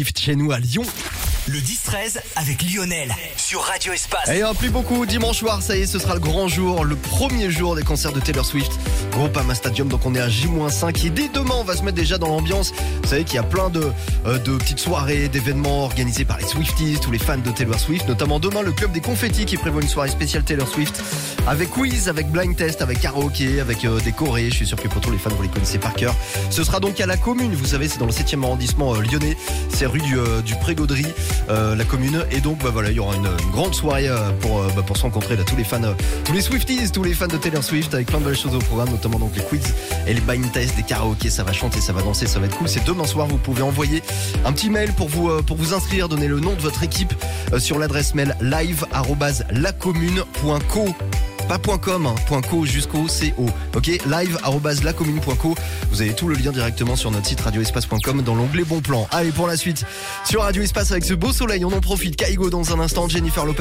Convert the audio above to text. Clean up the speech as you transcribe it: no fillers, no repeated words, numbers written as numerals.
chez nous à Lyon. Le 10-13 avec Lionel sur Radio Espace. Et plus beaucoup, dimanche soir, ça y est, ce sera le grand jour, le premier jour des concerts de Taylor Swift au Groupama Stadium. Donc on est à J-5 et dès demain on va se mettre déjà dans l'ambiance. Vous savez qu'il y a plein de petites soirées, d'événements organisés par les Swifties, tous les fans de Taylor Swift. Notamment demain le Club des Confettis qui prévoit une soirée spéciale Taylor Swift avec quiz, avec blind test, avec karaoké, avec des chorés. Je suis sûr que pour tous les fans vous les connaissez par cœur. Ce sera donc à la Commune, vous savez c'est dans le 7e arrondissement lyonnais. C'est rue du Pré-Gaudry, la Commune. Et donc voilà, il y aura une grande soirée pour se rencontrer là, tous les fans, tous les Swifties, tous les fans de Taylor Swift, avec plein de belles choses au programme, notamment donc les quiz et les blind tests, des karaokés. Ça va chanter, ça va danser, ça va être cool. C'est demain soir. Vous pouvez envoyer un petit mail pour vous inscrire, donner le nom de votre équipe sur l'adresse mail live@lacommune.co. Pas .com, hein, .co jusqu'au CO. Ok, live@lacommune.co. Vous avez tout le lien directement sur notre site radioespace.com dans l'onglet Bon Plan. Allez, pour la suite, sur Radio Espace avec ce beau soleil, on en profite. Kaigo dans un instant, Jennifer Lopez.